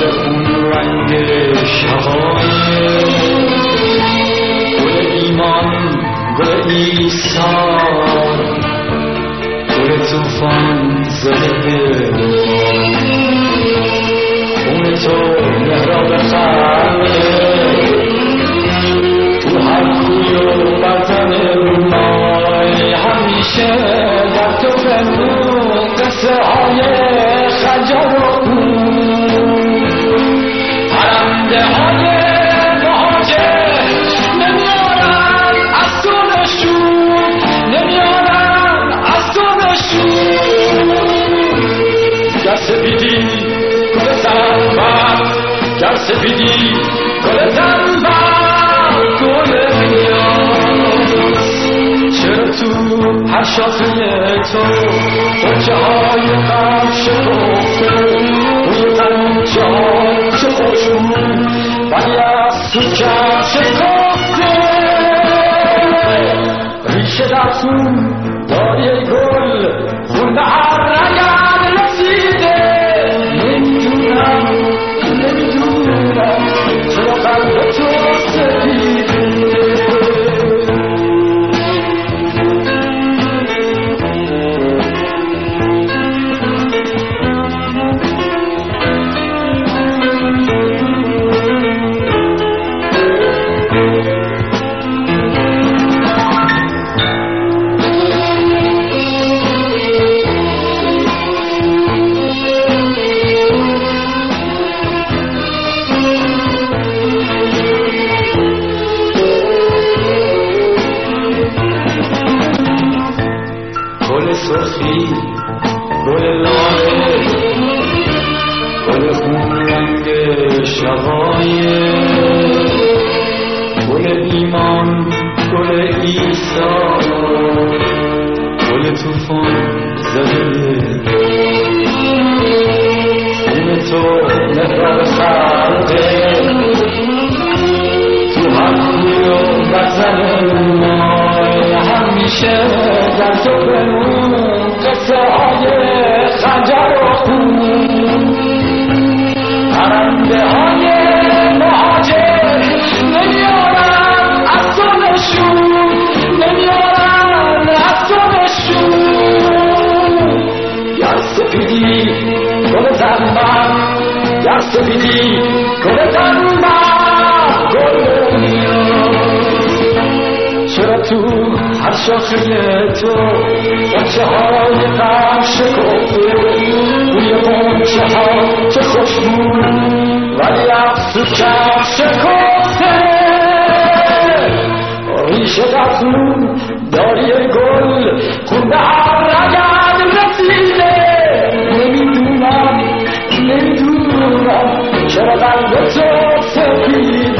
گل خون رنگ شقایق، گل ایمان، گل ایثار، گل طوفان زده خون تو مهراب خلقه، تو هر کوی و برتن مای همیشه در تو بنو قصه های خجر و خون. پرنده های مهاجر نمیارن از تو نشون، نمیارن از تو نشون. گر سپیدی گل زنبق، گر سپیدی گل زنبق، گل نیاز. چرا تو هر شاخه تو غنچه های غم شکفته، روی غنچه ها چه خوشبو ولی از تو کم شکفته. ریشه در خون داری ای گل، خون به هر رگم رسیده. نمیدونم چرا قلب تو سپیده. گل سرخی، گل لاله، گل خون رنگ شقایق، گل ایمان، گل ایثار، گل طوفان زده خون تو مهراب خلقه، تو هر کوی و بزن مای همیشه در تو بمون قصه های خنجر و خون. پرنده های مهاجر نمیارن از تو نشون، نمیارن از تو نشون. گر سپیدی گل زنبق، گر سپیدی گل زنبق، گل نیاز. چرا تو هر شاخه تو غنچه های غم شکفته، روی غنچه ها چه خوشبو ولی از تو کم شکفته. ریشه در خون داری ای گل، خون به هر رگم رسیده. نمیدونم چرا قلب تو سپیده.